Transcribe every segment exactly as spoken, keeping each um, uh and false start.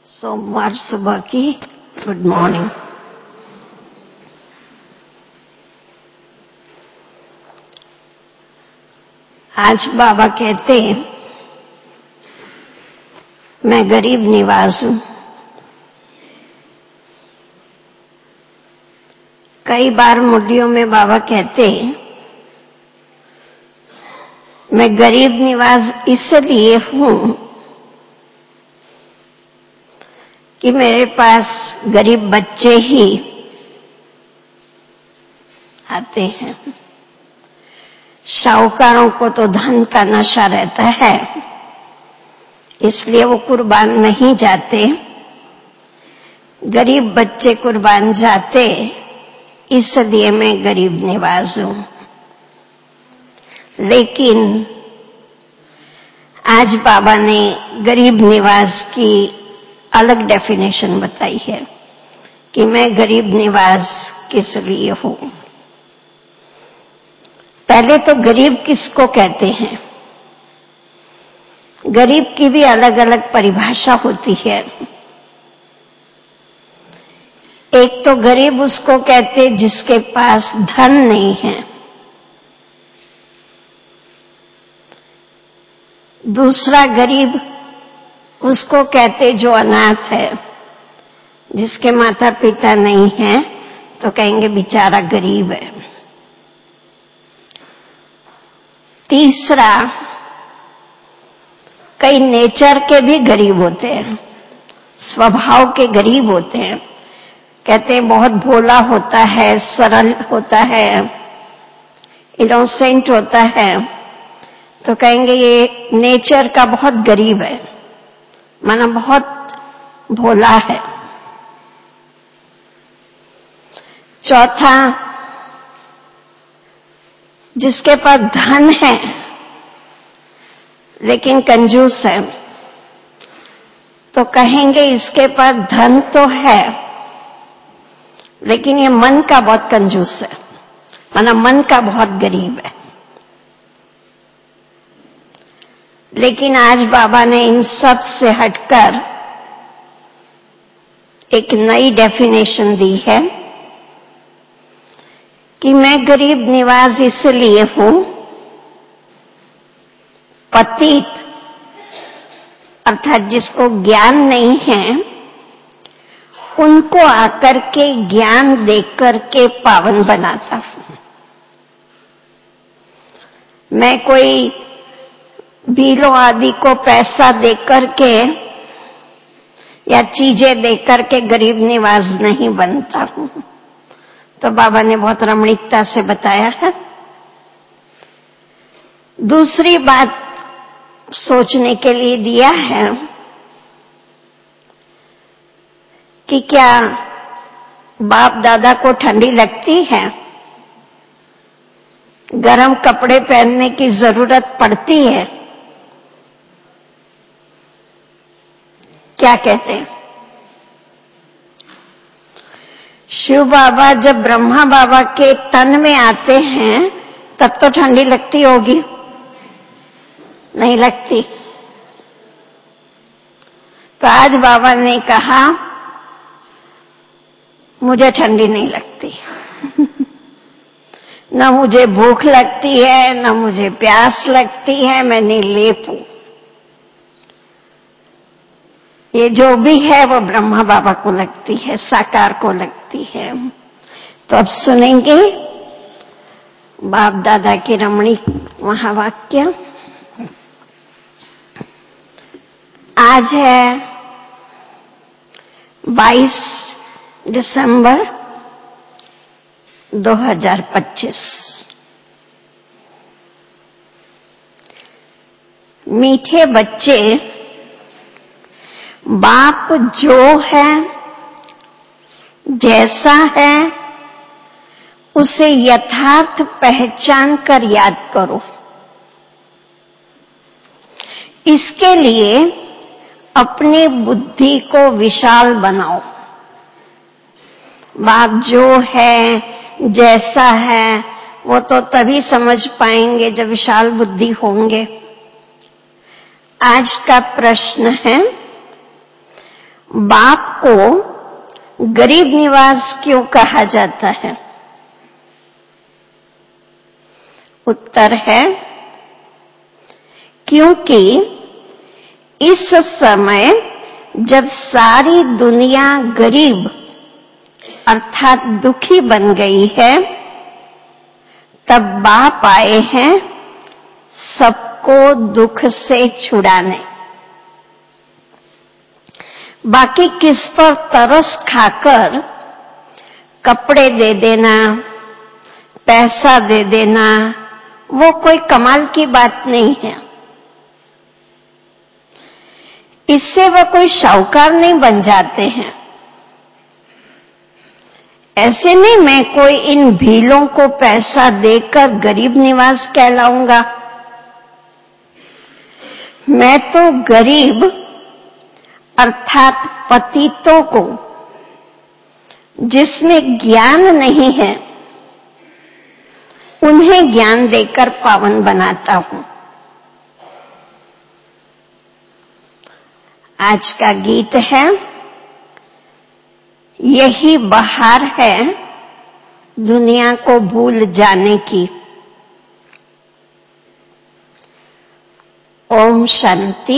सोमवार सुबह की गुड मॉर्निंग। आज बाबा कहते मैं गरीब निवाज हूं। कई बार मुरलियों में बाबा कहते मैं गरीब निवाज इसलिए हूं कि मेरे पास गरीब बच्चे ही आते हैं। साहूकारों को तो धन का नशा रहता है, इसलिए वो कुर्बान नहीं जाते। गरीब बच्चे कुर्बान जाते, इसलिए मैं गरीब निवाज हूं। लेकिन आज बाबा ने गरीब निवाज की अलग डेफिनेशन बताई है कि मैं गरीब निवाज किस लिए हूं। पहले तो गरीब किसको कहते हैं? गरीब की भी अलग अलग परिभाषा होती है। एक तो गरीब उसको कहते जिसके पास धन नहीं है। दूसरा गरीब उसको कहते जो अनाथ है, जिसके माता पिता नहीं हैं तो कहेंगे बेचारा गरीब है। तीसरा, कई नेचर के भी गरीब होते हैं, स्वभाव के गरीब होते हैं। कहते हैं बहुत भोला होता है, सरल होता है, इनोसेंट होता है, तो कहेंगे ये नेचर का बहुत गरीब है, माना बहुत भोला है। चौथा, जिसके पास धन है लेकिन कंजूस है, तो कहेंगे इसके पास धन तो है लेकिन ये मन का बहुत कंजूस है, माना मन का बहुत गरीब है। लेकिन आज बाबा ने इन सब से हटकर एक नई डेफिनेशन दी है कि मैं गरीब निवाज इसलिए हूं, पतित अर्थात जिसको ज्ञान नहीं है उनको आकर के ज्ञान देकर के पावन बनाता हूं। मैं कोई भीलों आदि को पैसा देकर के या चीजें देकर के गरीब निवाज नहीं बनता हूं। तो बाबा ने बहुत रमणीकता से बताया है। दूसरी बात सोचने के लिए दिया है कि क्या बाप दादा को ठंडी लगती है, गरम कपड़े पहनने की जरूरत पड़ती है? क्या कहते हैं? शिव बाबा जब ब्रह्मा बाबा के तन में आते हैं तब तो ठंडी लगती होगी, नहीं लगती? तो आज बाबा ने कहा मुझे ठंडी नहीं लगती न मुझे भूख लगती है, न मुझे प्यास लगती है, मैं निर्लेप हूं। ये जो भी है वो ब्रह्मा बाबा को लगती है, साकार को लगती है। तो अब सुनेंगे बाप दादा की रमणीक महावाक्य। आज है बाईस दिसंबर दो हज़ार पच्चीस। मीठे बच्चे, बाप जो है, जैसा है, उसे यथार्थ पहचान कर याद करो। इसके लिए अपनी बुद्धि को विशाल बनाओ। बाप जो है, जैसा है, वो तो तभी समझ पाएंगे जब विशाल बुद्धि होंगे। आज का प्रश्न है बाप को गरीब निवास क्यों कहा जाता है? उत्तर है क्योंकि इस समय जब सारी दुनिया गरीब अर्थात दुखी बन गई है, तब बाप आए हैं सबको दुख से छुड़ाने। बाकी किस पर तरस खाकर कपड़े दे देना, पैसा दे देना, वो कोई कमाल की बात नहीं है। इससे वह कोई शाहूकार नहीं बन जाते हैं। ऐसे नहीं मैं कोई इन भीलों को पैसा देकर गरीब निवास कहलाऊंगा। मैं तो गरीब अर्थात पतितों को, जिसमें ज्ञान नहीं है, उन्हें ज्ञान देकर पावन बनाता हूं। आज का गीत है, यही बहार है दुनिया को भूल जाने की। ओम शांति।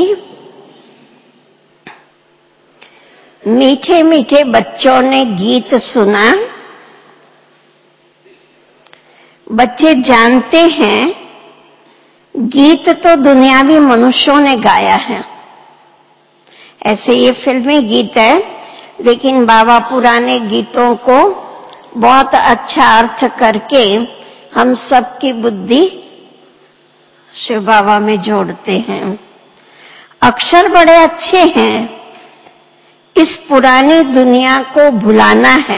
मीठे मीठे बच्चों ने गीत सुना। बच्चे जानते हैं गीत तो दुनियावी मनुष्यों ने गाया है। ऐसे ये फिल्मी गीत है, लेकिन बाबा पुराने गीतों को बहुत अच्छा अर्थ करके हम सबकी बुद्धि शिव बाबा में जोड़ते हैं। अक्षर बड़े अच्छे हैं। इस पुरानी दुनिया को भुलाना है।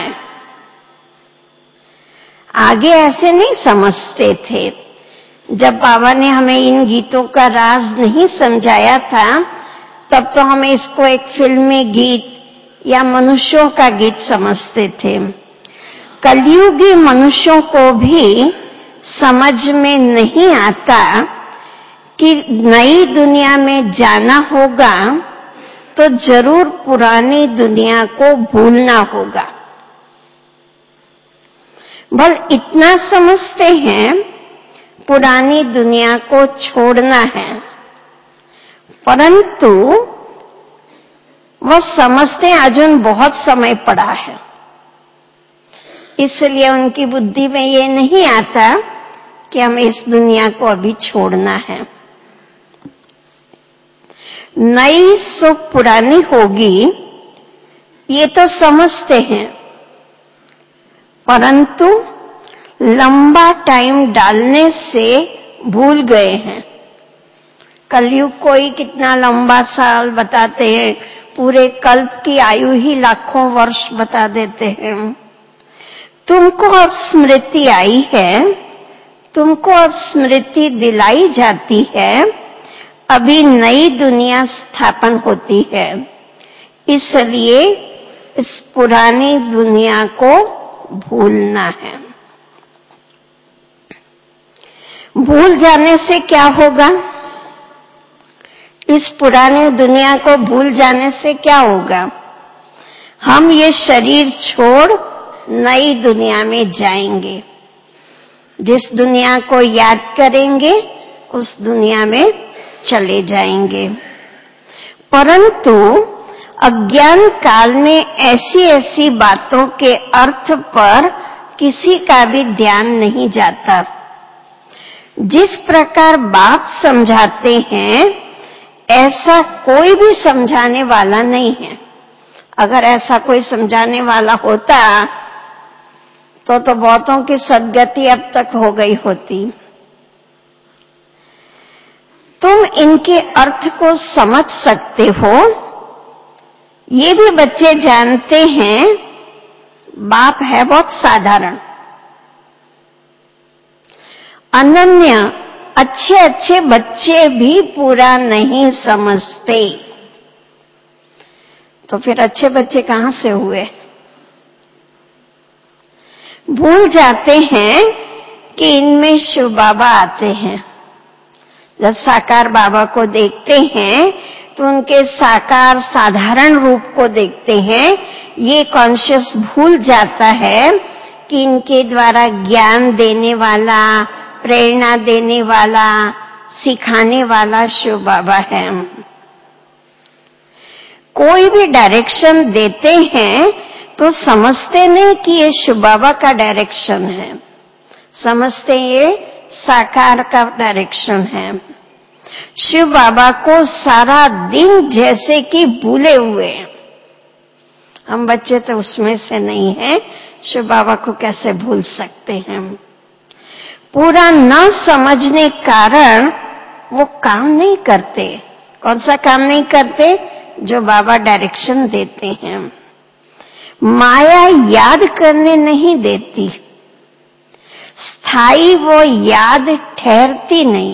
आगे ऐसे नहीं समझते थे। जब बाबा ने हमें इन गीतों का राज नहीं समझाया था, तब तो हमें इसको एक फिल्मी गीत या मनुष्यों का गीत समझते थे। कलयुगी मनुष्यों को भी समझ में नहीं आता कि नई दुनिया में जाना होगा तो जरूर पुरानी दुनिया को भूलना होगा। बल इतना समझते हैं पुरानी दुनिया को छोड़ना है, परंतु वह समझते अजून बहुत समय पड़ा है। इसलिए उनकी बुद्धि में ये नहीं आता कि हमें इस दुनिया को अभी छोड़ना है। नई सो पुरानी होगी, ये तो समझते हैं, परंतु लंबा टाइम डालने से भूल गए हैं। कलयुग को ही कितना लंबा साल बताते हैं, पूरे कल्प की आयु ही लाखों वर्ष बता देते हैं। तुमको अब स्मृति आई है, तुमको अब स्मृति दिलाई जाती है, अभी नई दुनिया स्थापन होती है। इसलिए इस पुरानी दुनिया को भूलना है। भूल जाने से क्या होगा? इस पुरानी दुनिया को भूल जाने से क्या होगा? हम ये शरीर छोड़ नई दुनिया में जाएंगे। जिस दुनिया को याद करेंगे उस दुनिया में चले जाएंगे। परंतु अज्ञान काल में ऐसी ऐसी बातों के अर्थ पर किसी का भी ध्यान नहीं जाता। जिस प्रकार बाप समझाते हैं ऐसा कोई भी समझाने वाला नहीं है। अगर ऐसा कोई समझाने वाला होता तो तो बहुतों की सद्गति अब तक हो गई होती। तुम इनके अर्थ को समझ सकते हो, ये भी बच्चे जानते हैं। बाप है बहुत साधारण, अनन्य। अच्छे अच्छे बच्चे भी पूरा नहीं समझते, तो फिर अच्छे बच्चे कहां से हुए? भूल जाते हैं कि इनमें शिव बाबा आते हैं। जब साकार बाबा को देखते हैं तो उनके साकार साधारण रूप को देखते हैं, ये कॉन्शियस भूल जाता है कि इनके द्वारा ज्ञान देने वाला, प्रेरणा देने वाला, सिखाने वाला शिव बाबा है। कोई भी डायरेक्शन देते हैं तो समझते नहीं कि ये शिव बाबा का डायरेक्शन है, समझते ये साकार का डायरेक्शन है। शिव बाबा को सारा दिन जैसे कि भूले हुए, हम बच्चे तो उसमें से नहीं हैं, शिव बाबा को कैसे भूल सकते हैं। पूरा न समझने कारण वो काम नहीं करते। कौन सा काम नहीं करते? जो बाबा डायरेक्शन देते हैं। माया याद करने नहीं देती, स्थायी वो याद ठहरती नहीं।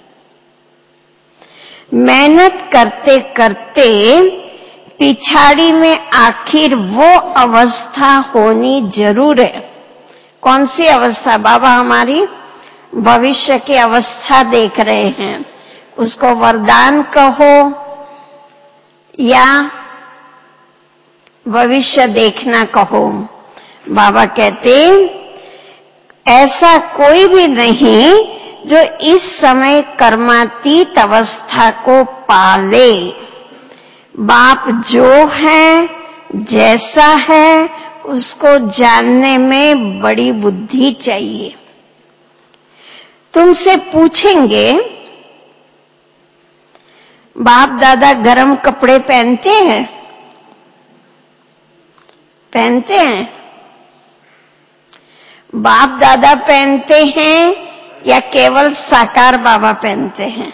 मेहनत करते करते पिछाड़ी में आखिर वो अवस्था होनी जरूर है। कौन सी अवस्था? बाबा हमारी भविष्य की अवस्था देख रहे हैं, उसको वरदान कहो या भविष्य देखना कहो। बाबा कहते ऐसा कोई भी नहीं जो इस समय कर्मातीत अवस्था को पाले। बाप जो है, जैसा है, उसको जानने में बड़ी बुद्धि चाहिए। तुमसे पूछेंगे बाप दादा गरम कपड़े पहनते हैं? पहनते हैं? बाप दादा पहनते हैं या केवल साकार बाबा पहनते हैं?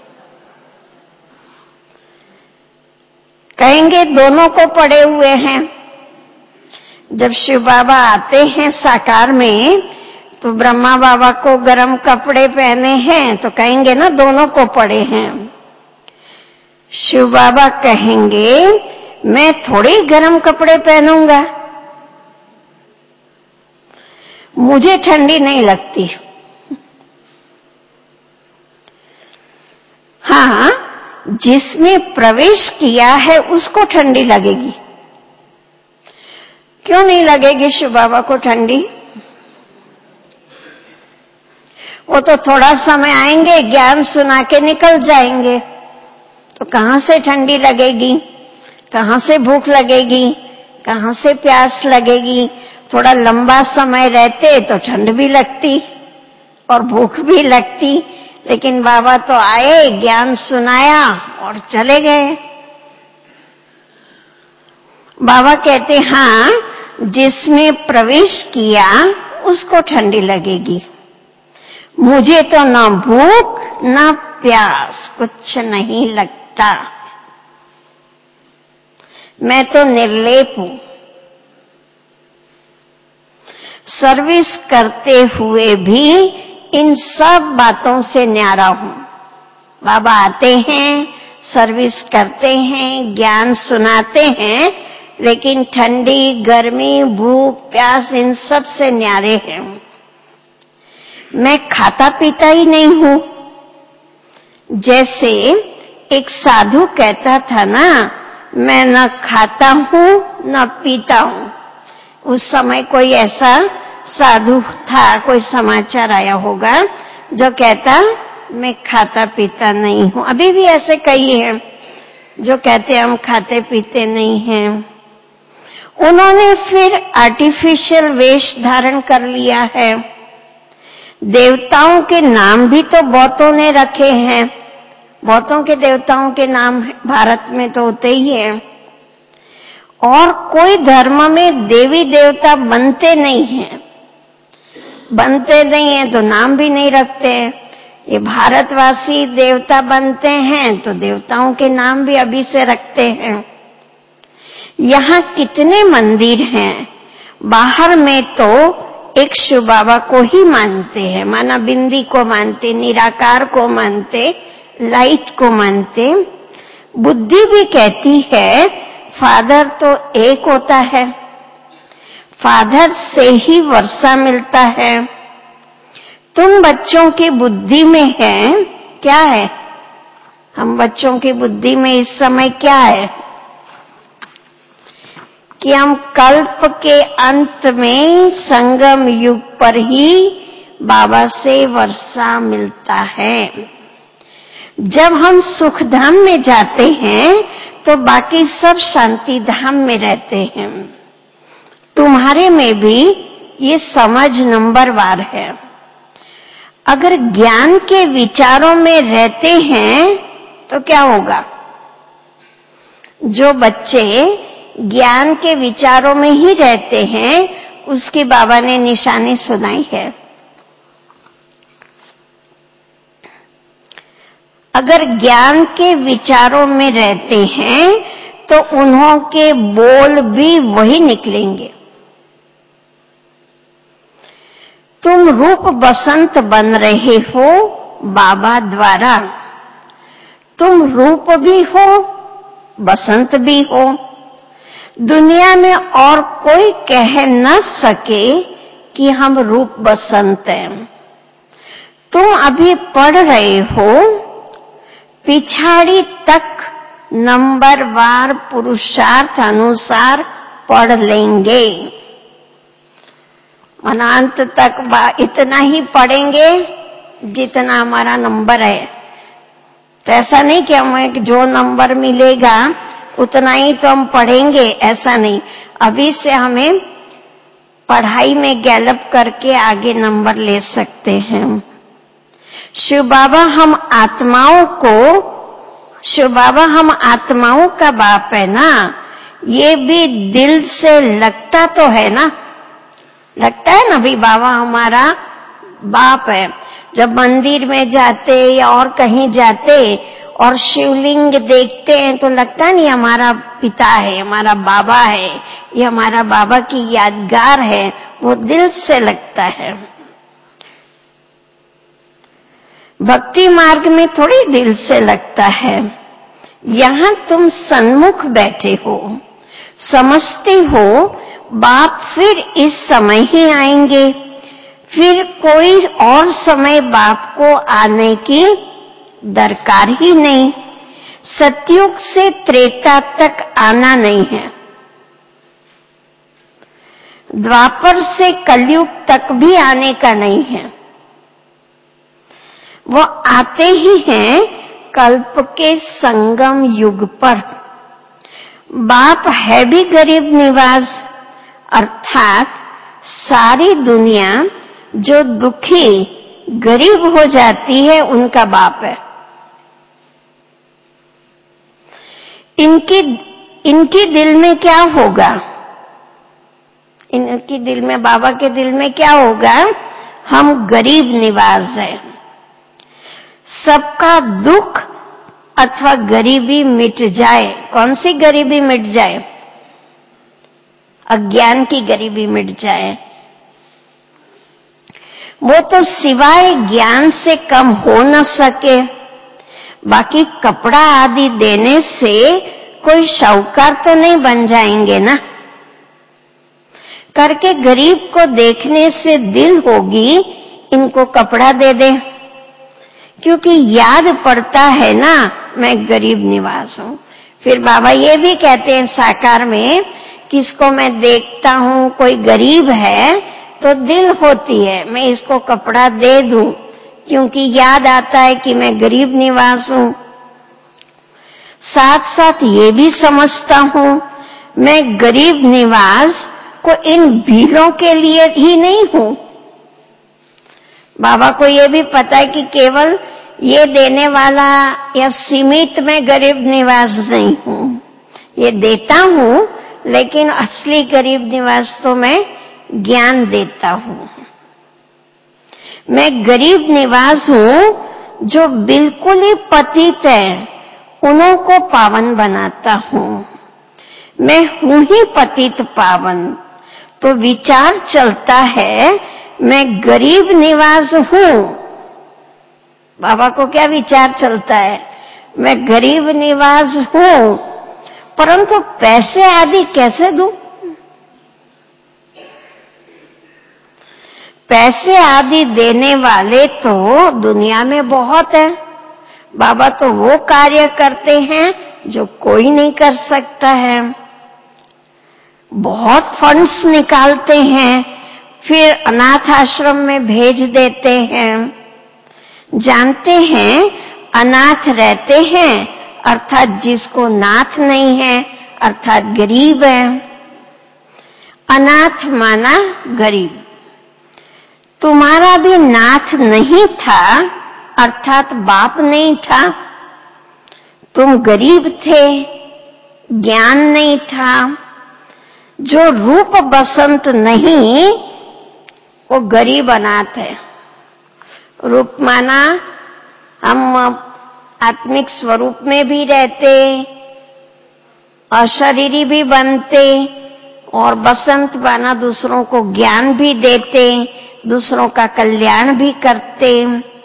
कहेंगे दोनों को पड़े हुए हैं। जब शिव बाबा आते हैं साकार में तो ब्रह्मा बाबा को गरम कपड़े पहने हैं तो कहेंगे ना दोनों को पड़े हैं। शिव बाबा कहेंगे मैं थोड़े गरम कपड़े पहनूंगा, मुझे ठंडी नहीं लगती। हाँ, जिसमें प्रवेश किया है उसको ठंडी लगेगी। क्यों नहीं लगेगी शिव बाबा को ठंडी? वो तो थोड़ा समय आएंगे, ज्ञान सुना के निकल जाएंगे, तो कहां से ठंडी लगेगी, कहां से भूख लगेगी, कहां से प्यास लगेगी? थोड़ा लंबा समय रहते तो ठंड भी लगती और भूख भी लगती, लेकिन बाबा तो आए, ज्ञान सुनाया और चले गए। बाबा कहते हाँ, जिसमें प्रवेश किया उसको ठंडी लगेगी। मुझे तो ना भूख ना प्यास कुछ नहीं लगता, मैं तो निर्लेप हूं। सर्विस करते हुए भी इन सब बातों से न्यारा हूं। बाबा आते हैं, सर्विस करते हैं, ज्ञान सुनाते हैं, लेकिन ठंडी, गर्मी, भूख, प्यास इन सब से न्यारे हैं। मैं खाता पीता ही नहीं हूं। जैसे एक साधु कहता था ना, मैं न खाता हूं न पीता हूं। उस समय कोई ऐसा साधु था, कोई समाचार आया होगा जो कहता मैं खाता पीता नहीं हूं। अभी भी ऐसे कई हैं जो कहते हम खाते पीते नहीं हैं। उन्होंने फिर आर्टिफिशियल वेश धारण कर लिया है। देवताओं के नाम भी तो बहुतों ने रखे हैं, बहुतों के देवताओं के नाम भारत में तो होते ही हैं। और कोई धर्म में देवी देवता बनते नहीं हैं, बनते नहीं हैं तो नाम भी नहीं रखते हैं। ये भारतवासी देवता बनते हैं तो देवताओं के नाम भी अभी से रखते हैं। यहाँ कितने मंदिर हैं, बाहर में तो एक शिव बाबा को ही मानते हैं, माना बिंदी को मानते, निराकार को मानते, लाइट को मानते। बुद्धि भी कहती है फादर तो एक होता है, फादर से ही वर्षा मिलता है। तुम बच्चों की बुद्धि में है क्या है? हम बच्चों की बुद्धि में इस समय क्या है कि हम कल्प के अंत में संगम युग पर ही बाबा से वर्षा मिलता है। जब हम सुख धाम में जाते हैं तो बाकी सब शांति धाम में रहते हैं। तुम्हारे में भी ये समझ नंबरवार है। अगर ज्ञान के विचारों में रहते हैं तो क्या होगा? जो बच्चे ज्ञान के विचारों में ही रहते हैं उसकी बाबा ने निशानी सुनाई है। अगर ज्ञान के विचारों में रहते हैं तो उन्हों के बोल भी वही निकलेंगे। तुम रूप बसंत बन रहे हो बाबा द्वारा। तुम रूप भी हो, बसंत भी हो। दुनिया में और कोई कह न सके कि हम रूप बसंत हैं। तुम अभी पढ़ रहे हो, पिछाड़ी तक नंबरवार पुरुषार्थ अनुसार पढ़ लेंगे। अनंत तक इतना ही पढ़ेंगे जितना हमारा नंबर है। तो ऐसा नहीं कि हमें जो नंबर मिलेगा उतना ही तो हम पढ़ेंगे, ऐसा नहीं। अभी से हमें पढ़ाई में गैलप करके आगे नंबर ले सकते हैं। शिव बाबा हम आत्माओं को शिव बाबा हम आत्माओं का बाप है ना, ये भी दिल से लगता तो है ना, लगता है ना भी बाबा हमारा बाप है। जब मंदिर में जाते या और कहीं जाते और शिवलिंग देखते हैं तो लगता नहीं हमारा पिता है, हमारा बाबा है, ये हमारा बाबा की यादगार है, वो दिल से लगता है। भक्ति मार्ग में थोड़ी दिल से लगता है। यहां तुम सन्मुख बैठे हो, समझते हो बाप फिर इस समय ही आएंगे, फिर कोई और समय बाप को आने की दरकार ही नहीं। सतयुग से त्रेता तक आना नहीं है, द्वापर से कलयुग तक भी आने का नहीं है। वो आते ही हैं कल्प के संगम युग पर। बाप है भी गरीब निवाज, अर्थात सारी दुनिया जो दुखी गरीब हो जाती है उनका बाप है। इनकी इनकी दिल में क्या होगा? इनकी दिल में, बाबा के दिल में क्या होगा? हम गरीब निवाज हैं। सबका दुख अथवा गरीबी मिट जाए। कौन सी गरीबी मिट जाए? अज्ञान की गरीबी मिट जाए। वो तो सिवाय ज्ञान से कम हो न सके। बाकी कपड़ा आदि देने से कोई शाहूकार तो नहीं बन जाएंगे ना। करके गरीब को देखने से दिल होगी इनको कपड़ा दे दे, क्योंकि याद पड़ता है ना मैं गरीब निवास हूं। फिर बाबा ये भी कहते हैं साकार में, किसको मैं देखता हूं कोई गरीब है तो दिल होती है मैं इसको कपड़ा दे दूं, क्योंकि याद आता है कि मैं गरीब निवास हूं। साथ साथ ये भी समझता हूं मैं गरीब निवास को इन भीलों के लिए ही नहीं हूं। बाबा को ये भी पता है कि केवल ये देने वाला या सीमित में गरीब निवास नहीं हूं, ये देता हूं, लेकिन असली गरीब निवास तो मैं ज्ञान देता हूं। मैं गरीब निवास हूं जो बिल्कुल ही पतित है उन्हों को पावन बनाता हूं। मैं हूं ही पतित पावन। तो विचार चलता है मैं गरीब निवास हूं। बाबा को क्या विचार चलता है? मैं गरीब निवास हूं, परंतु पैसे आदि कैसे दूं? पैसे आदि देने वाले तो दुनिया में बहुत है। बाबा तो वो कार्य करते हैं जो कोई नहीं कर सकता है। बहुत फंड्स निकालते हैं, फिर अनाथ आश्रम में भेज देते हैं। जानते हैं अनाथ रहते हैं, अर्थात जिसको नाथ नहीं है, अर्थात गरीब है। अनाथ माना गरीब। तुम्हारा भी नाथ नहीं था, अर्थात बाप नहीं था। तुम गरीब थे, ज्ञान नहीं था। जो रूप बसंत नहीं, वो गरीब अनाथ है। रूप माना हम आत्मिक स्वरूप में भी रहते, अशरीरी भी बनते, और बसंत माना दूसरों को ज्ञान भी देते, दूसरों का कल्याण भी करते।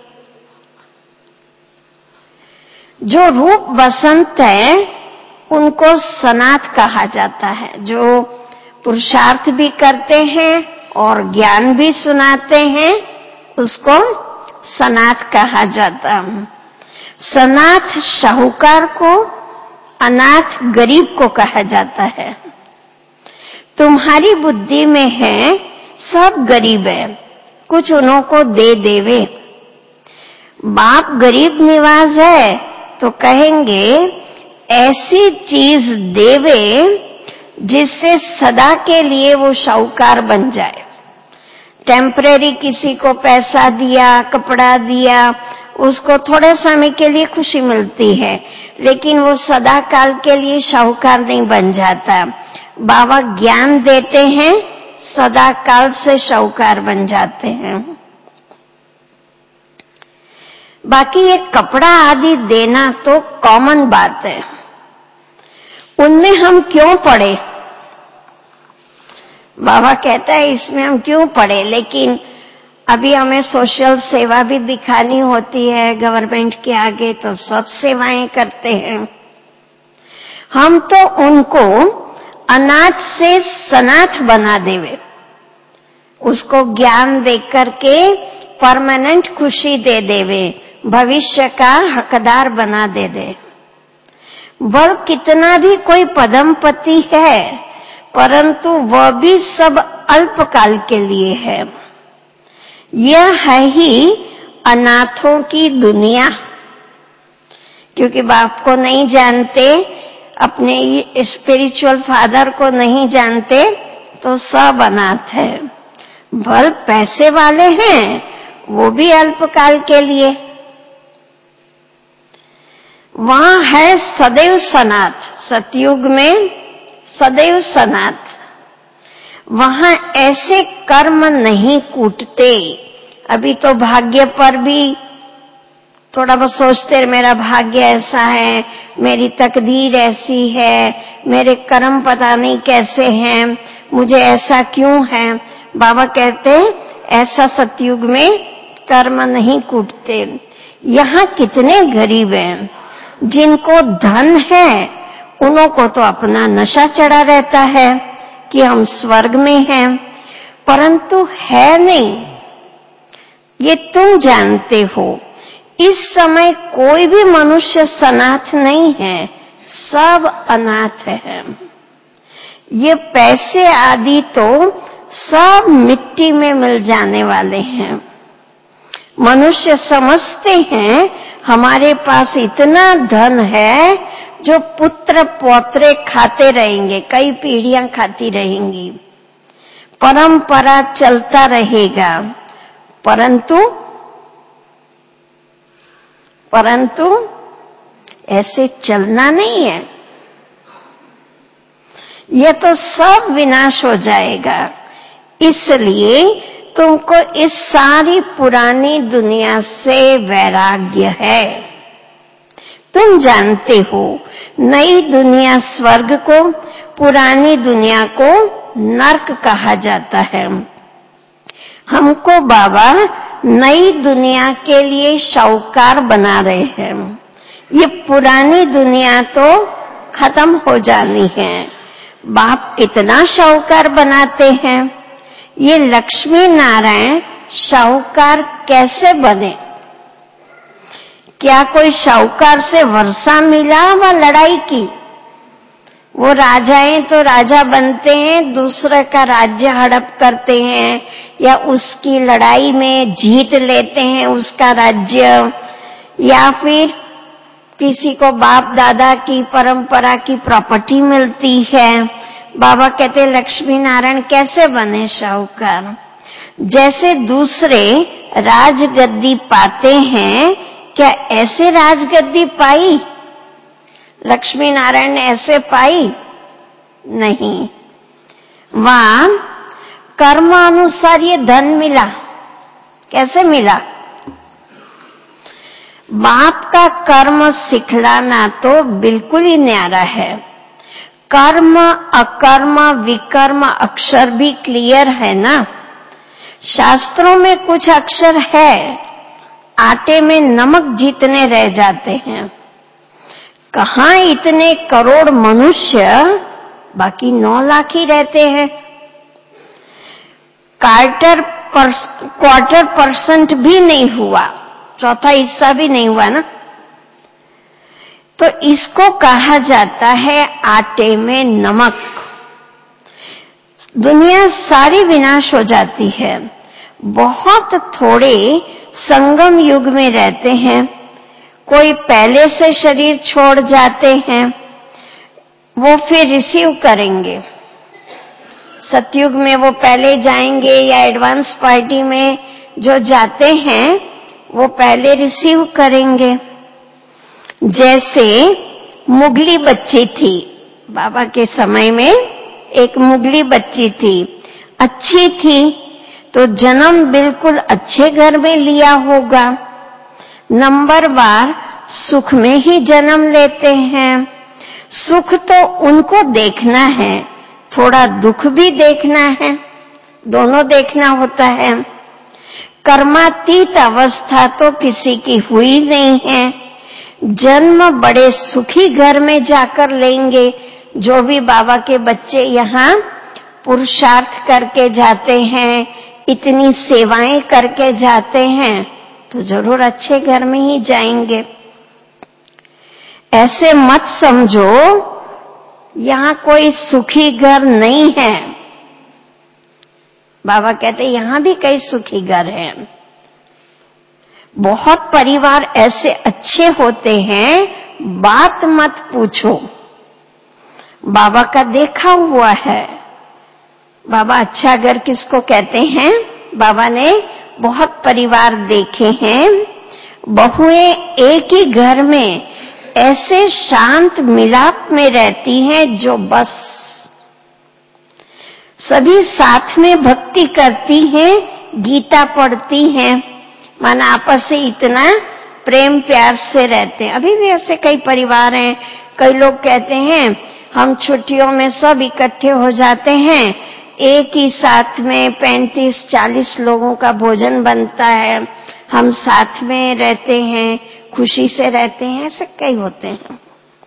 जो रूप बसंत है उनको सनाथ कहा जाता है। जो पुरुषार्थ भी करते हैं और ज्ञान भी सुनाते हैं, उसको सनाथ कहा जाता है। सनाथ शाहूकार को, अनाथ गरीब को कहा जाता है। तुम्हारी बुद्धि में है सब गरीब है, कुछ उन्हों को दे देवे। बाप गरीब निवाज है तो कहेंगे ऐसी चीज देवे जिससे सदा के लिए वो शाहूकार बन जाए। टेम्परेरी किसी को पैसा दिया, कपड़ा दिया, उसको थोड़े समय के लिए खुशी मिलती है, लेकिन वो सदा काल के लिए शाहूकार नहीं बन जाता। बाबा ज्ञान देते हैं, सदा काल से शाहूकार बन जाते हैं। बाकी ये कपड़ा आदि देना तो कॉमन बात है, उनमें हम क्यों पड़े? बाबा कहता है इसमें हम क्यों पड़े, लेकिन अभी हमें सोशल सेवा भी दिखानी होती है गवर्नमेंट के आगे, तो सब सेवाएं करते हैं। हम तो उनको अनाथ से सनाथ बना देवे, उसको ज्ञान देकर के परमानेंट खुशी दे देवे, भविष्य का हकदार बना दे दे। वह कितना भी कोई पदमपति है, परंतु वह भी सब अल्पकाल के लिए है। यह है ही अनाथों की दुनिया। क्योंकि बाप को नहीं जानते, अपने स्पिरिचुअल फादर को नहीं जानते, तो सब अनाथ है। भल पैसे वाले हैं, वो भी अल्पकाल के लिए। वहां है सदैव सनाथ, सतयुग में सदैव सनाथ। वहां ऐसे कर्म नहीं कूटते। अभी तो भाग्य पर भी थोड़ा बहुत सोचते, मेरा भाग्य ऐसा है, मेरी तकदीर ऐसी है, मेरे कर्म पता नहीं कैसे हैं, मुझे ऐसा क्यों है। बाबा कहते ऐसा सतयुग में कर्म नहीं कूटते। यहाँ कितने गरीब हैं, जिनको धन है उन्हों को तो अपना नशा चढ़ा रहता है कि हम स्वर्ग में हैं, परंतु है नहीं। ये तुम जानते हो, इस समय कोई भी मनुष्य सनाथ नहीं है, सब अनाथ है। ये पैसे आदि तो सब मिट्टी में मिल जाने वाले हैं। मनुष्य समझते हैं हमारे पास इतना धन है जो पुत्र पौत्रे खाते रहेंगे, कई पीढ़ियां खाती रहेंगी, परंपरा चलता रहेगा। परंतु परंतु ऐसे चलना नहीं है। यह तो सब विनाश हो जाएगा। इसलिए तुमको इस सारी पुरानी दुनिया से वैराग्य है। तुम जानते हो नई दुनिया स्वर्ग को, पुरानी दुनिया को नरक कहा जाता है। हमको बाबा नई दुनिया के लिए शाहूकार बना रहे हैं। ये पुरानी दुनिया तो खत्म हो जानी है। बाप कितना शाहूकार बनाते हैं। ये लक्ष्मी नारायण शाहूकार कैसे बने? क्या कोई शाहूकार से वर्षा मिला व लड़ाई की? वो राजाएं तो राजा बनते हैं, दूसरे का राज्य हड़प करते हैं या उसकी लड़ाई में जीत लेते हैं उसका राज्य, या फिर किसी को बाप दादा की परंपरा की प्रॉपर्टी मिलती है। बाबा कहते लक्ष्मी नारायण कैसे बने शाहूकार? जैसे दूसरे राजगद्दी पाते हैं, क्या ऐसे राजगद्दी पाई? लक्ष्मी नारायण ने ऐसे पाई? नहीं। वहां कर्म अनुसार ये धन मिला। कैसे मिला? बाप का कर्म सिखलाना तो बिल्कुल ही न्यारा है। कर्म, अकर्म, विकर्म अक्षर भी क्लियर है ना। शास्त्रों में कुछ अक्षर है, आटे में नमक जितने रह जाते हैं। कहां इतने करोड़ मनुष्य, बाकी नौ लाख ही रहते हैं। क्वार्टर क्वार्टर परसेंट भी नहीं हुआ, चौथा हिस्सा भी नहीं हुआ ना। तो इसको कहा जाता है आटे में नमक। दुनिया सारी विनाश हो जाती है। बहुत थोड़े संगम युग में रहते हैं। कोई पहले से शरीर छोड़ जाते हैं, वो फिर रिसीव करेंगे। सतयुग में वो पहले जाएंगे या एडवांस पार्टी में जो जाते हैं वो पहले रिसीव करेंगे। जैसे मुगली बच्ची थी, बाबा के समय में एक मुगली बच्ची थी, अच्छी थी तो जन्म बिल्कुल अच्छे घर में लिया होगा। नंबर बार सुख में ही जन्म लेते हैं। सुख तो उनको देखना है, थोड़ा दुख भी देखना है, दोनों देखना होता है। कर्मातीत अवस्था तो किसी की हुई नहीं है। जन्म बड़े सुखी घर में जाकर लेंगे। जो भी बाबा के बच्चे यहाँ पुरुषार्थ करके जाते हैं, इतनी सेवाएं करके जाते हैं, तो जरूर अच्छे घर में ही जाएंगे। ऐसे मत समझो यहां कोई सुखी घर नहीं है। बाबा कहते यहां भी कई सुखी घर हैं। बहुत परिवार ऐसे अच्छे होते हैं, बात मत पूछो। बाबा का देखा हुआ है। बाबा अच्छा घर किसको कहते हैं? बाबा ने बहुत परिवार देखे हैं। बहुएं एक ही घर में ऐसे शांत मिलाप में रहती हैं जो बस सभी साथ में भक्ति करती हैं, गीता पढ़ती हैं, माना आपस से इतना प्रेम प्यार से रहते हैं। अभी भी ऐसे कई परिवार हैं। कई लोग कहते हैं हम छुट्टियों में सब इकट्ठे हो जाते हैं, एक ही साथ में पैंतीस चालीस लोगों का भोजन बनता है, हम साथ में रहते हैं, खुशी से रहते हैं। ऐसे कई होते हैं।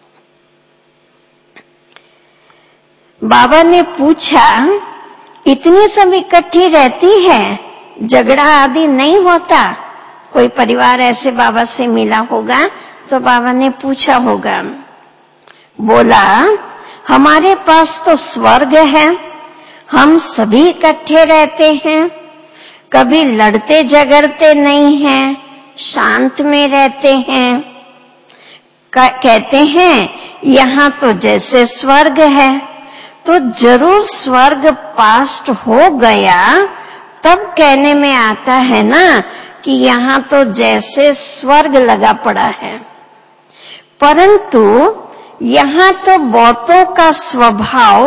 बाबा ने पूछा इतनी सब इकट्ठी रहती है, झगड़ा आदि नहीं होता? कोई परिवार ऐसे बाबा से मिला होगा तो बाबा ने पूछा होगा। बोला हमारे पास तो स्वर्ग है, हम सभी इकट्ठे रहते हैं, कभी लड़ते झगड़ते नहीं हैं, शांत में रहते हैं। कहते हैं यहाँ तो जैसे स्वर्ग है। तो जरूर स्वर्ग पास्ट हो गया तब कहने में आता है ना कि यहाँ तो जैसे स्वर्ग लगा पड़ा है। परंतु यहाँ तो बहुतों का स्वभाव,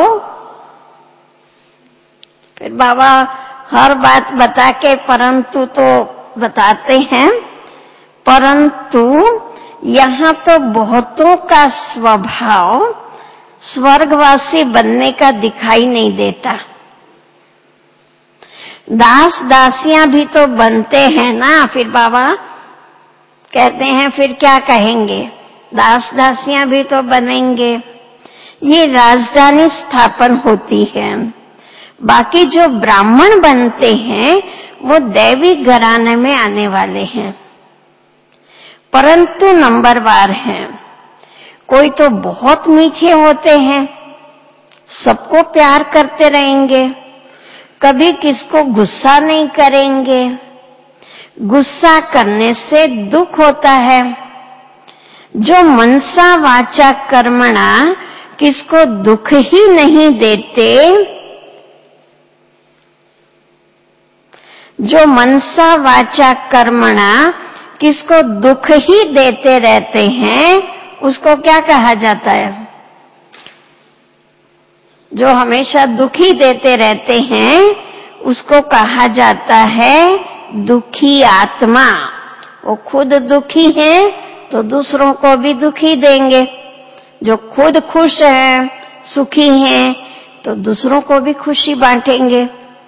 फिर बाबा हर बात बता के परंतु तो बताते हैं, परंतु यहाँ तो बहुतों का स्वभाव स्वर्गवासी बनने का दिखाई नहीं देता। दास दासियां भी तो बनते हैं ना। फिर बाबा कहते हैं फिर क्या कहेंगे, दास दासियां भी तो बनेंगे। ये राजधानी स्थापन होती है। बाकी जो ब्राह्मण बनते हैं वो दैवी घराने में आने वाले हैं। परंतु नंबरवार हैं। कोई तो बहुत मीठे होते हैं, सबको प्यार करते रहेंगे, कभी किसको गुस्सा नहीं करेंगे। गुस्सा करने से दुख होता है। जो मनसा वाचा कर्मणा किसको दुख ही नहीं देते, जो मनसा वाचा कर्मणा किसको दुख ही देते रहते हैं, उसको क्या कहा जाता है? जो हमेशा दुखी देते रहते हैं उसको कहा जाता है दुखी आत्मा। वो खुद दुखी हैं तो दूसरों को भी दुखी देंगे। जो खुद खुश हैं, सुखी हैं, तो दूसरों को भी खुशी बांटेंगे।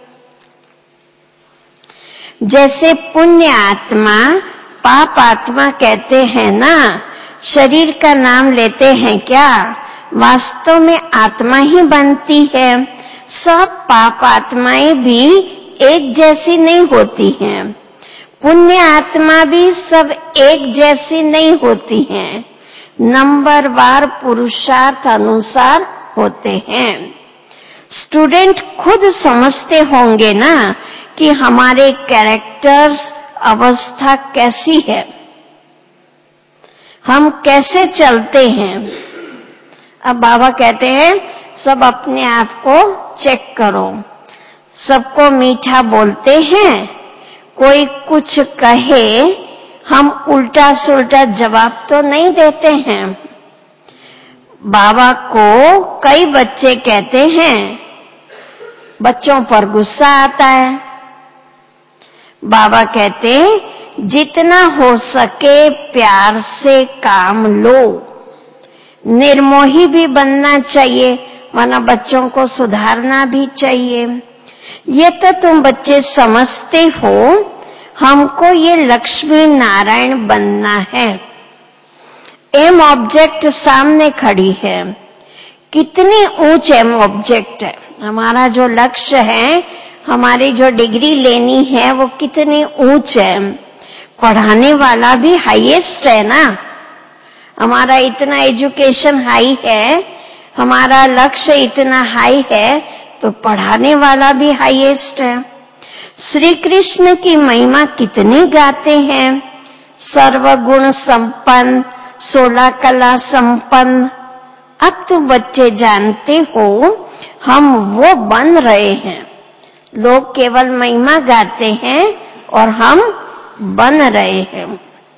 जैसे पुण्य आत्मा, पाप आत्मा कहते हैं ना, शरीर का नाम लेते हैं क्या? वास्तव में आत्मा ही बनती है। सब पाप आत्माएं भी एक जैसी नहीं होती हैं, पुण्य आत्मा भी सब एक जैसी नहीं होती हैं, नंबरवार पुरुषार्थ अनुसार होते हैं। स्टूडेंट खुद समझते होंगे ना कि हमारे कैरेक्टर्स अवस्था कैसी है, हम कैसे चलते हैं। अब बाबा कहते हैं सब अपने आप को चेक करो। सबको मीठा बोलते हैं, कोई कुछ कहे हम उल्टा सुल्टा जवाब तो नहीं देते हैं। बाबा को कई बच्चे कहते हैं, बच्चों पर गुस्सा आता है। बाबा कहते हैं जितना हो सके प्यार से काम लो। निर्मोही भी बनना चाहिए, वरना बच्चों को सुधारना भी चाहिए। ये तो तुम बच्चे समझते हो, हमको ये लक्ष्मी नारायण बनना है। एम ऑब्जेक्ट सामने खड़ी है, कितनी ऊंच एम ऑब्जेक्ट है। हमारा जो लक्ष्य है, हमारी जो डिग्री लेनी है, वो कितनी ऊंच है। पढ़ाने वाला भी हाईएस्ट है ना। हमारा इतना एजुकेशन हाई है, हमारा लक्ष्य इतना हाई है, तो पढ़ाने वाला भी हाईएस्ट है। श्री कृष्ण की महिमा कितनी गाते हैं, सर्वगुण संपन्न, सोलह कला संपन्न। अब तो बच्चे जानते हो हम वो बन रहे हैं। लोग केवल महिमा गाते हैं और हम बन रहे हैं।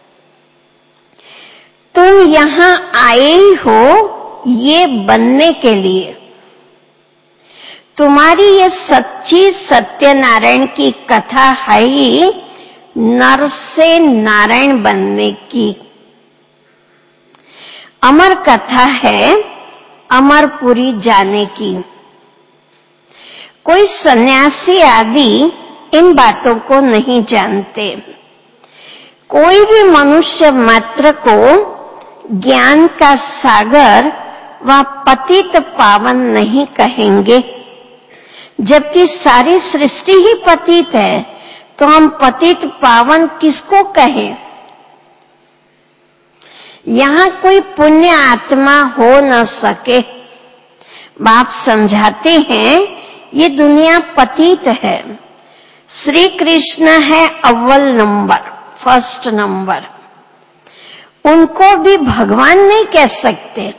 तुम यहां आए हो ये बनने के लिए। तुम्हारी ये सच्ची सत्यनारायण की कथा है ही नर से नारायण बनने की। अमर कथा है अमरपुरी जाने की। कोई सन्यासी आदि इन बातों को नहीं जानते। कोई भी मनुष्य मात्र को ज्ञान का सागर व पतित पावन नहीं कहेंगे। जबकि सारी सृष्टि ही पतित है, तो हम पतित पावन किसको कहें? यहां कोई पुण्य आत्मा हो न सके। बाप समझाते हैं ये दुनिया पतित है। श्री कृष्ण है अव्वल नंबर, फर्स्ट नंबर। उनको भी भगवान नहीं कह सकते।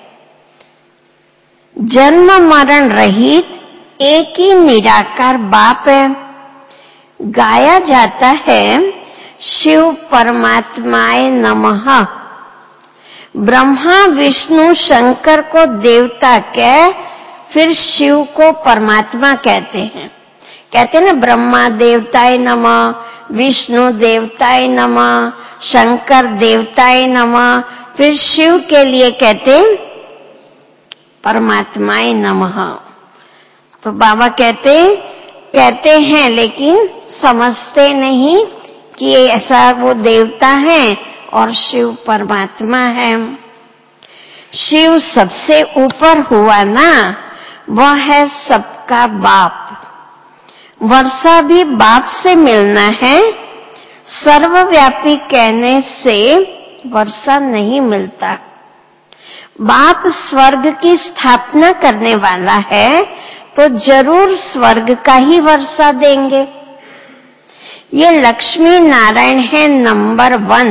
जन्म मरण रहित एक ही निराकार बाप है। गाया जाता है शिव परमात्माय नमः। ब्रह्मा विष्णु शंकर को देवता कह, फिर शिव को परमात्मा कहते हैं। कहते हैं ना ब्रह्मा देवताय नमः, विष्णु देवताय नमः, शंकर देवताय नमः, फिर शिव के लिए कहते हैं परमात्माय नमः। तो बाबा कहते कहते हैं लेकिन समझते नहीं कि ऐसा वो देवता है और शिव परमात्मा है। शिव सबसे ऊपर हुआ ना, वह है सबका बाप। वर्षा भी बाप से मिलना है। सर्वव्यापी कहने से वर्षा नहीं मिलता। बाप स्वर्ग की स्थापना करने वाला है तो जरूर स्वर्ग का ही वर्षा देंगे। ये लक्ष्मी नारायण है नंबर वन।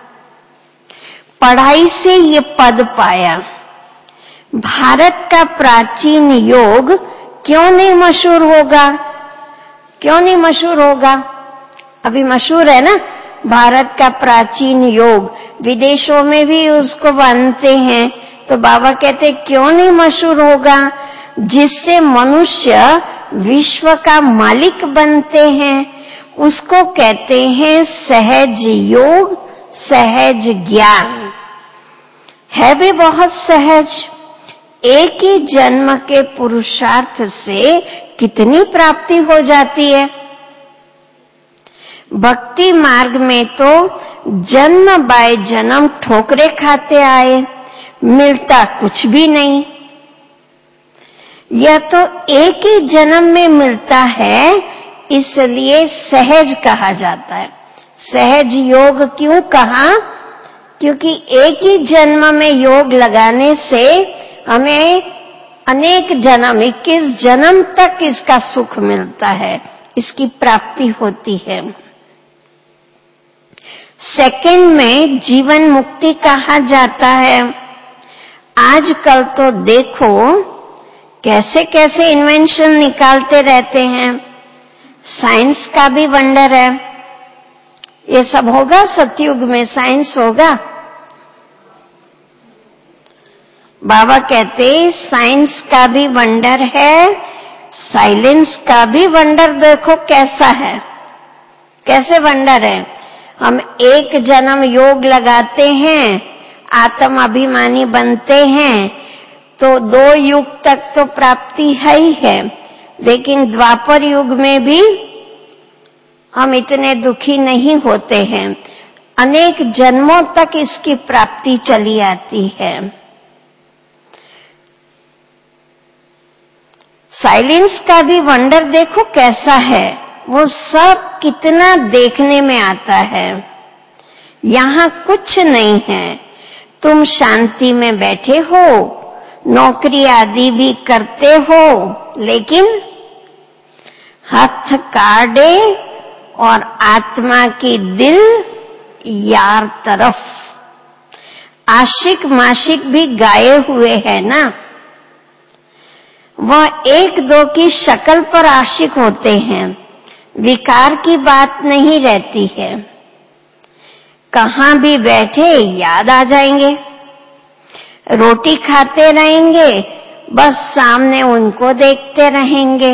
पढ़ाई से ये पद पाया। भारत का प्राचीन योग क्यों नहीं मशहूर होगा? क्यों नहीं मशहूर होगा? अभी मशहूर है ना भारत का प्राचीन योग, विदेशों में भी उसको मानते हैं। तो बाबा कहते क्यों नहीं मशहूर होगा? जिससे मनुष्य विश्व का मालिक बनते हैं उसको कहते हैं सहज योग, सहज ज्ञान। है भी बहुत सहज। एक ही जन्म के पुरुषार्थ से कितनी प्राप्ति हो जाती है। भक्ति मार्ग में तो जन्म बाय जन्म ठोकरे खाते आए, मिलता कुछ भी नहीं। यह तो एक ही जन्म में मिलता है, इसलिए सहज कहा जाता है। सहज योग क्यों कहा? क्योंकि एक ही जन्म में योग लगाने से हमें अनेक जन्म, इक्कीस जन्म तक इसका सुख मिलता है, इसकी प्राप्ति होती है। सेकंड में जीवन मुक्ति कहा जाता है। आजकल तो देखो कैसे कैसे इन्वेंशन निकालते रहते हैं। साइंस का भी वंडर है। ये सब होगा सतयुग में, साइंस होगा। बाबा कहते साइंस का भी वंडर है, साइलेंस का भी वंडर देखो कैसा है, कैसे वंडर है। हम एक जन्म योग लगाते हैं, आत्म अभिमानी बनते हैं, तो दो युग तक तो प्राप्ति है ही है। लेकिन द्वापर युग में भी हम इतने दुखी नहीं होते हैं, अनेक जन्मों तक इसकी प्राप्ति चली आती है। साइलेंस का भी वंडर देखो कैसा है, वो सब कितना देखने में आता है। यहां कुछ नहीं है, तुम शांति में बैठे हो, नौकरी आदि भी करते हो, लेकिन हाथ काढ़े और आत्मा की दिल यार तरफ। आशिक माशिक भी गाए हुए है ना, वह एक दो की शक्ल पर आशिक होते हैं, विकार की बात नहीं रहती है। कहां भी बैठे याद आ जाएंगे, रोटी खाते रहेंगे, बस सामने उनको देखते रहेंगे।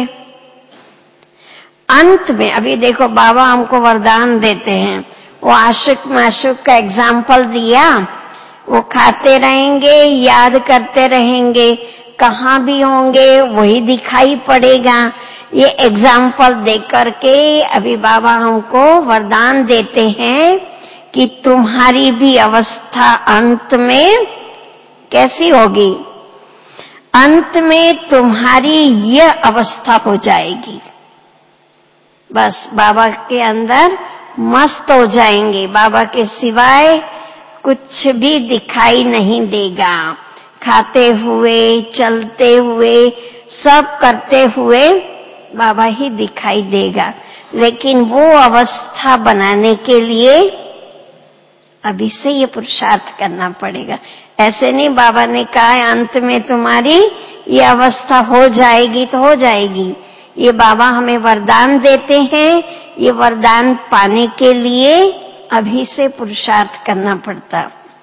अंत में अभी देखो बाबा हमको वरदान देते हैं, वो आशिक माशुक का एग्जाम्पल दिया, वो खाते रहेंगे, याद करते रहेंगे, कहां भी होंगे वही दिखाई पड़ेगा। ये एग्जाम्पल देकर के अभी बाबा हमको वरदान देते हैं कि तुम्हारी भी अवस्था अंत में कैसी होगी? अंत में तुम्हारी ये अवस्था हो जाएगी, बस बाबा के अंदर मस्त हो जाएंगे, बाबा के सिवाय कुछ भी दिखाई नहीं देगा। खाते हुए, चलते हुए, सब करते हुए बाबा ही दिखाई देगा। लेकिन वो अवस्था बनाने के लिए अभी से ये पुरुषार्थ करना पड़ेगा। ऐसे नहीं बाबा ने कहा अंत में तुम्हारी ये अवस्था हो जाएगी तो हो जाएगी। ये बाबा हमें वरदान देते हैं, ये वरदान पाने के लिए अभी से पुरुषार्थ करना पड़ता।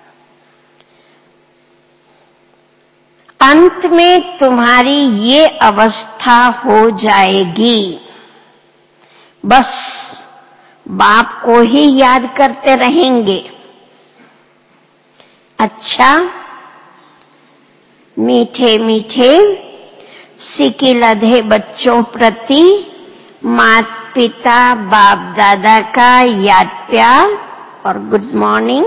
अंत में तुम्हारी ये अवस्था हो जाएगी, बस बाप को ही याद करते रहेंगे। अच्छा, मीठे मीठे सिकी लधे बच्चों प्रति माता पिता बाप दादा का याद प्यार और गुड मॉर्निंग।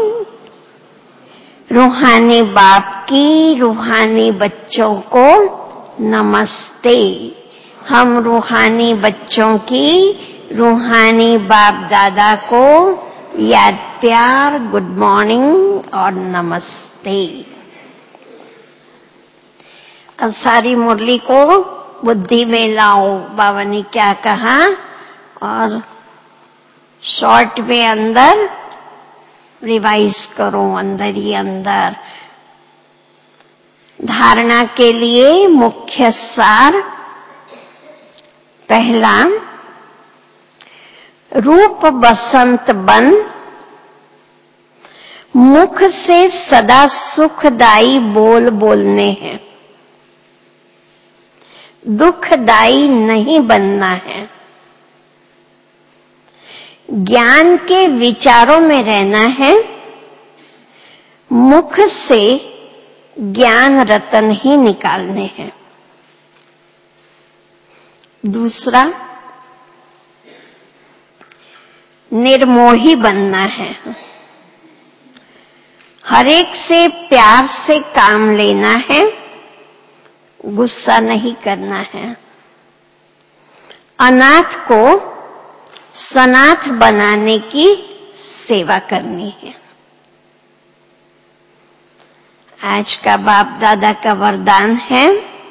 रूहानी बाप की रूहानी बच्चों को नमस्ते। हम रूहानी बच्चों की रूहानी बाप दादा को याद प्यार, गुड मॉर्निंग और नमस्ते। अब सारी मुरली को बुद्धि में लाओ, बाबा ने क्या कहा, और शॉर्ट में अंदर रिवाइज करो, अंदर ही अंदर। धारणा के लिए मुख्य सार, पहला, रूप बसंत बन, मुख से सदा सुखदाई बोल बोलने हैं, दुखदाई नहीं बनना है। ज्ञान के विचारों में रहना है, मुख से ज्ञान रतन ही निकालने हैं। दूसरा, निर्मोही बनना है, हर एक से प्यार से काम लेना है, गुस्सा नहीं करना है। अनाथ को सनाथ बनाने की सेवा करनी है। आज का बाप दादा का वरदान है,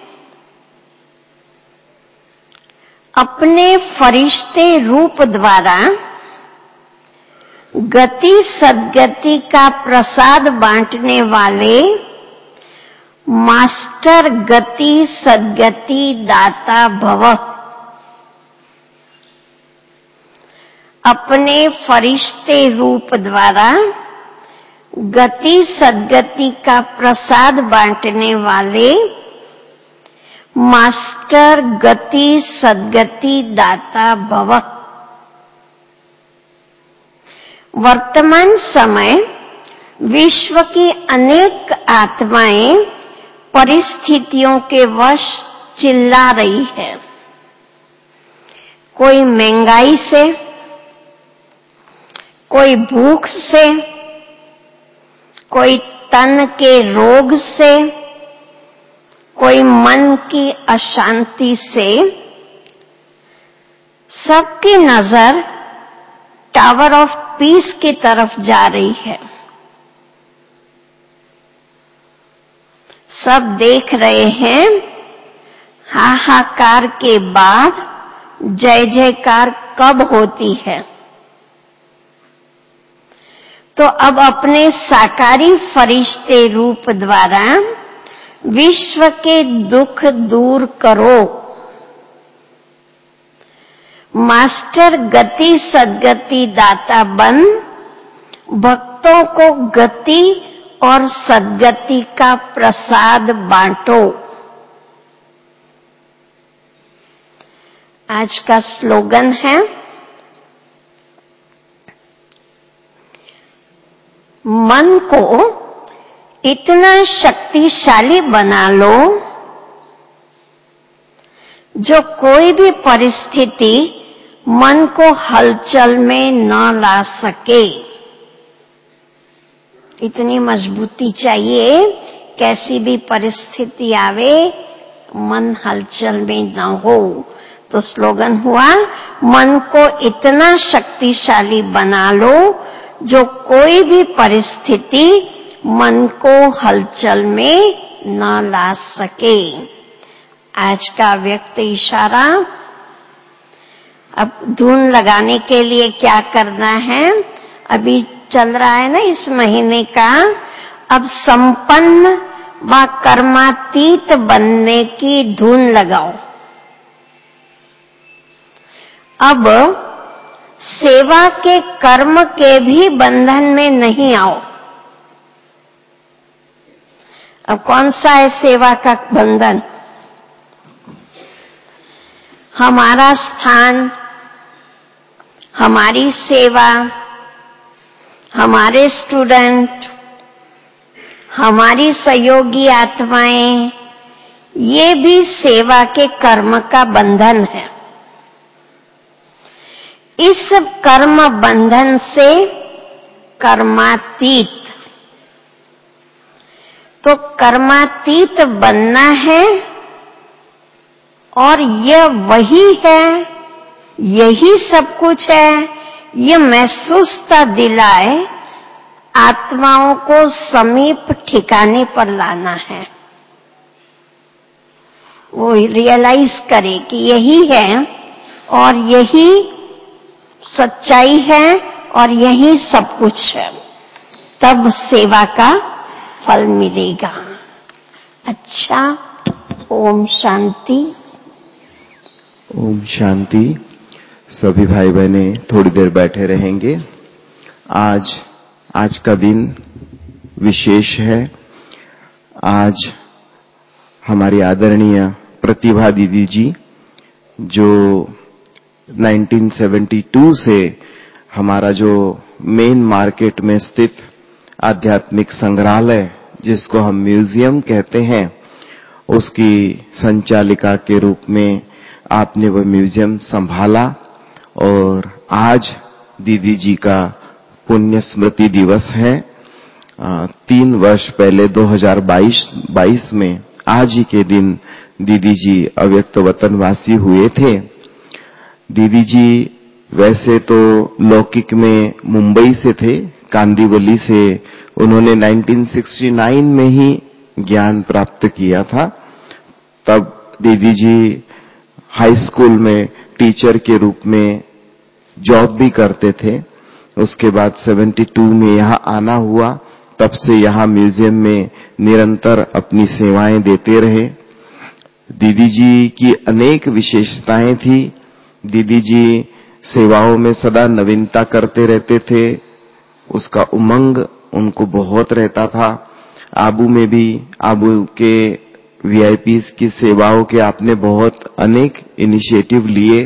अपने फरिश्ते रूप द्वारा गति सद्गति का प्रसाद बांटने वाले मास्टर गति सद्गति दाता भव। अपने फरिश्ते रूप द्वारा गति सद्गति का प्रसाद बांटने वाले मास्टर गति सद्गति दाता भव। वर्तमान समय विश्व की अनेक आत्माएं परिस्थितियों के वश चिल्ला रही है। कोई महंगाई से, कोई भूख से, कोई तन के रोग से, कोई मन की अशांति से। सबकी नजर टावर ऑफ पीस की तरफ जा रही है। सब देख रहे हैं, हाहाकार के बाद जय जयकार कब होती है। तो अब अपने साकारी फरिश्ते रूप द्वारा विश्व के दुख दूर करो। मास्टर गति सद्गति दाता बन भक्तों को गति और सद्गति का प्रसाद बांटो। आज का स्लोगन है, मन को इतना शक्तिशाली बना लो जो कोई भी परिस्थिति मन को हलचल में न ला सके। इतनी मजबूती चाहिए, कैसी भी परिस्थिति आवे मन हलचल में न हो। तो स्लोगन हुआ, मन को इतना शक्तिशाली बना लो जो कोई भी परिस्थिति मन को हलचल में न ला सके। आज का व्यक्त इशारा, अब धुन लगाने के लिए क्या करना है, अभी चल रहा है ना इस महीने का, अब संपन्न व कर्मातीत बनने की धुन लगाओ। अब सेवा के कर्म के भी बंधन में नहीं आओ। अब कौन सा है सेवा का बंधन? हमारा स्थान, हमारी सेवा, हमारे स्टूडेंट, हमारी सहयोगी आत्माएं, ये भी सेवा के कर्म का बंधन है। इस कर्म बंधन से कर्मातीत, तो कर्मातीत बनना है और यह वही है, यही सब कुछ है, ये महसूसता दिलाए, आत्माओं को समीप ठिकाने पर लाना है। वो रियलाइज करे कि यही है और यही सच्चाई है और यही सब कुछ है, तब सेवा का फल मिलेगा। अच्छा, ओम शांति। ओम शांति। सभी भाई बहने थोड़ी देर बैठे रहेंगे। आज आज का दिन विशेष है। आज हमारी आदरणीय प्रतिभा दीदी जी, जो उन्नीस सौ बहत्तर से हमारा जो मेन मार्केट में स्थित आध्यात्मिक संग्रहालय, जिसको हम म्यूजियम कहते हैं, उसकी संचालिका के रूप में आपने वह म्यूजियम संभाला। और आज दीदी जी का पुण्य स्मृति दिवस है। आ, तीन वर्ष पहले दो हज़ार बाईस में आज ही के दिन दीदी जी अव्यक्त वतनवासी हुए थे। दीदी जी वैसे तो लौकिक में मुंबई से थे, कांदीवली से। उन्होंने उन्नीस सौ उनहत्तर में ही ज्ञान प्राप्त किया था। तब दीदी जी हाई स्कूल में टीचर के रूप में जॉब भी करते थे। उसके बाद बहत्तर में यहाँ आना हुआ। तब से यहाँ म्यूजियम में निरंतर अपनी सेवाएं देते रहे। दीदी जी की अनेक विशेषताएं थी। दीदी जी सेवाओं में सदा नवीनता करते रहते थे। उसका उमंग उनको बहुत रहता था। आबू में भी, आबू के वीआईपीज की सेवाओं के आपने बहुत अनेक इनिशिएटिव लिए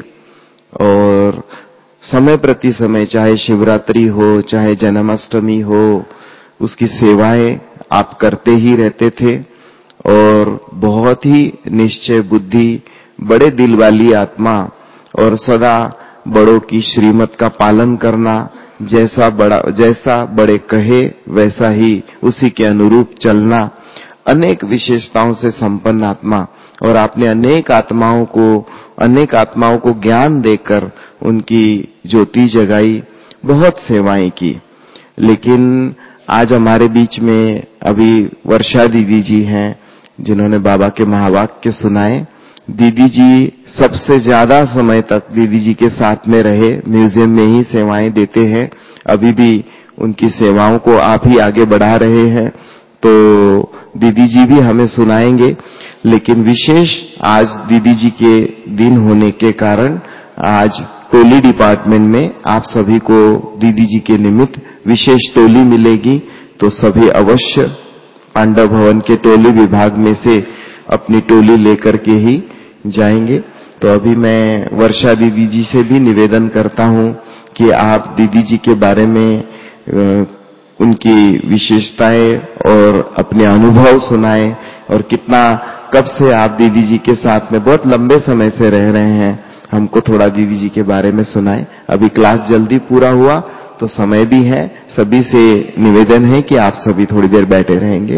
और समय प्रति समय, चाहे शिवरात्रि हो, चाहे जन्माष्टमी हो, उसकी सेवाएं आप करते ही रहते थे। और बहुत ही निश्चय बुद्धि, बड़े दिल वाली आत्मा और सदा बड़ों की श्रीमत का पालन करना, जैसा बड़ा जैसा बड़े कहे वैसा ही उसी के अनुरूप चलना, अनेक विशेषताओं से संपन्न आत्मा। और आपने अनेक आत्माओं को अनेक आत्माओं को ज्ञान देकर उनकी ज्योति जगाई, बहुत सेवाएं की। लेकिन आज हमारे बीच में अभी वर्षा दीदी जी हैं, जिन्होंने बाबा के महावाक्य सुनाए। दीदी जी सबसे ज्यादा समय तक दीदी जी के साथ में रहे, म्यूजियम में ही सेवाएं देते हैं। अभी भी उनकी सेवाओं को आप ही आगे बढ़ा रहे हैं, तो दीदी जी भी हमें सुनाएंगे। लेकिन विशेष आज दीदी जी के दिन होने के कारण आज टोली डिपार्टमेंट में आप सभी को दीदी जी के निमित्त विशेष टोली मिलेगी। तो सभी अवश्य पांडव भवन के टोली विभाग में से अपनी टोली लेकर के ही जाएंगे। तो अभी मैं वर्षा दीदी जी से भी निवेदन करता हूं कि आप दीदी जी के बारे में उनकी विशेषताएं और अपने अनुभव सुनाएं, और कितना कब से आप दीदी जी के साथ में बहुत लंबे समय से रह रहे हैं, हमको थोड़ा दीदी जी के बारे में सुनाएं। अभी क्लास जल्दी पूरा हुआ तो समय भी है। सभी से निवेदन है कि आप सभी थोड़ी देर बैठे रहेंगे।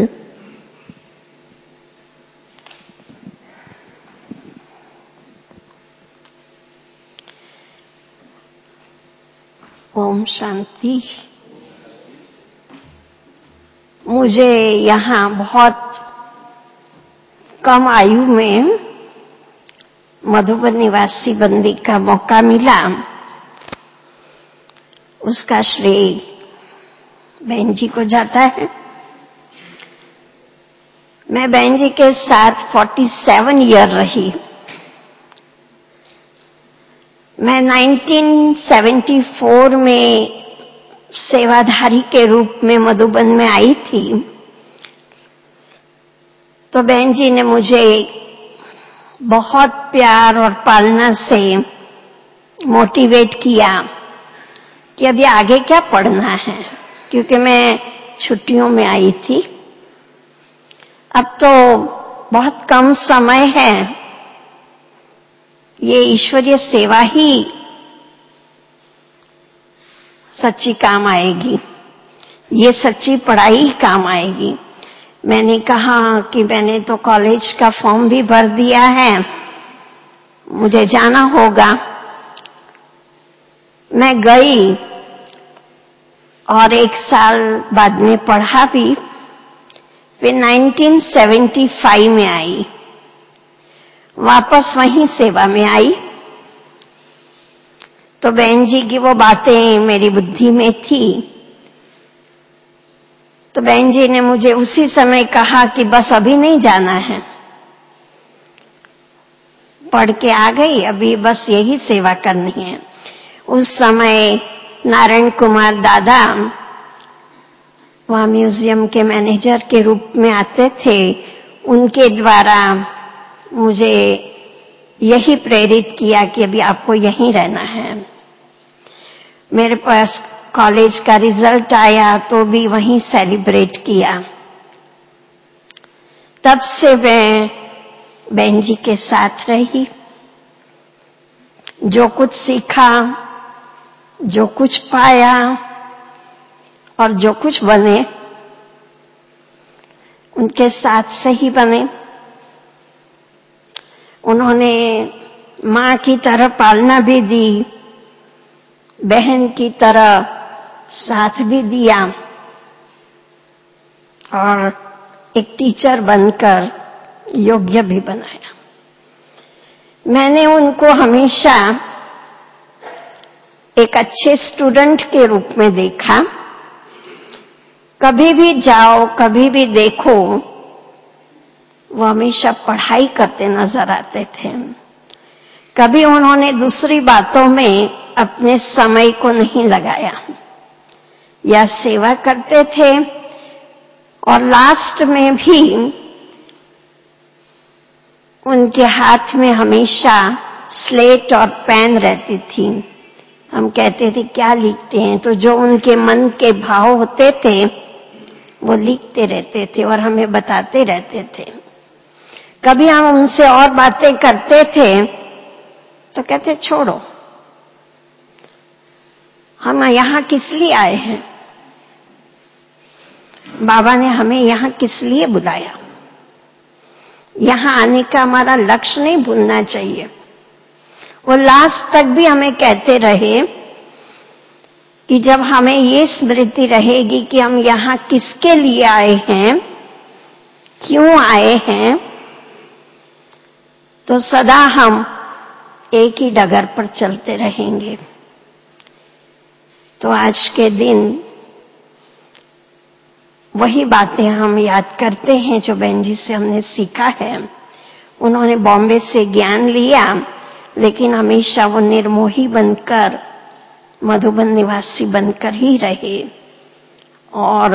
ओम शांति। मुझे यहाँ बहुत कम आयु में मधुबन निवासी बनने का मौका मिला। उसका श्रेय बहन जी को जाता है। मैं बहन जी के साथ सैंतालीस ईयर रही। मैं उन्नीस सौ चौहत्तर में सेवाधारी के रूप में मधुबन में आई थी। तो बहन जी ने मुझे बहुत प्यार और पालना से मोटिवेट किया कि अभी आगे क्या पढ़ना है, क्योंकि मैं छुट्टियों में आई थी। अब तो बहुत कम समय है, ये ईश्वरीय सेवा ही सच्ची काम आएगी, ये सच्ची पढ़ाई काम आएगी। मैंने कहा कि मैंने तो कॉलेज का फॉर्म भी भर दिया है, मुझे जाना होगा। मैं गई और एक साल बाद में पढ़ा भी, फिर उन्नीस सौ पचहत्तर में आई, वापस वहीं सेवा में आई। तो बहन जी की वो बातें मेरी बुद्धि में थी, तो बहन जी ने मुझे उसी समय कहा कि बस अभी नहीं जाना है, पढ़ के आ गई, अभी बस यही सेवा करनी है। उस समय नारायण कुमार दादा वहां म्यूजियम के मैनेजर के रूप में आते थे, उनके द्वारा मुझे यही प्रेरित किया कि अभी आपको यहीं रहना है। मेरे पास कॉलेज का रिजल्ट आया तो भी वहीं सेलिब्रेट किया। तब से मैं बहन जी के साथ रही, जो कुछ सीखा, जो कुछ पाया और जो कुछ बने उनके साथ से ही बने। उन्होंने मां की तरह पालना भी दी, बहन की तरह साथ भी दिया और एक टीचर बनकर योग्य भी बनाया। मैंने उनको हमेशा एक अच्छे स्टूडेंट के रूप में देखा। कभी भी जाओ, कभी भी देखो, वो हमेशा पढ़ाई करते नजर आते थे। कभी उन्होंने दूसरी बातों में अपने समय को नहीं लगाया, या सेवा करते थे और लास्ट में भी उनके हाथ में हमेशा स्लेट और पेन रहती थी। हम कहते थे क्या लिखते हैं, तो जो उनके मन के भाव होते थे वो लिखते रहते थे और हमें बताते रहते थे। कभी हम उनसे और बातें करते थे तो कहते छोड़ो, हम यहां किस लिए आए हैं, बाबा ने हमें यहां किस लिए बुलाया, यहां आने का हमारा लक्ष्य नहीं भूलना चाहिए। वो लास्ट तक भी हमें कहते रहे कि जब हमें ये स्मृति रहेगी कि हम यहां किसके लिए आए हैं, क्यों आए हैं, तो सदा हम एक ही डगर पर चलते रहेंगे। तो आज के दिन वही बातें हम याद करते हैं जो बहन जी से हमने सीखा है। उन्होंने बॉम्बे से ज्ञान लिया, लेकिन हमेशा वो निर्मोही बनकर, मधुबन निवासी बनकर ही रहे और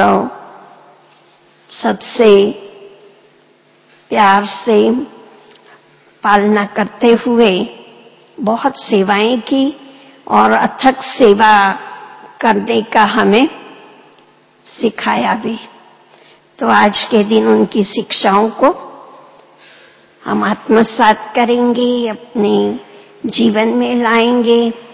सबसे प्यार से पालना करते हुए बहुत सेवाएं की और अथक सेवा करने का हमें सिखाया भी। तो आज के दिन उनकी शिक्षाओं को हम आत्मसात करेंगे, अपने जीवन में लाएंगे।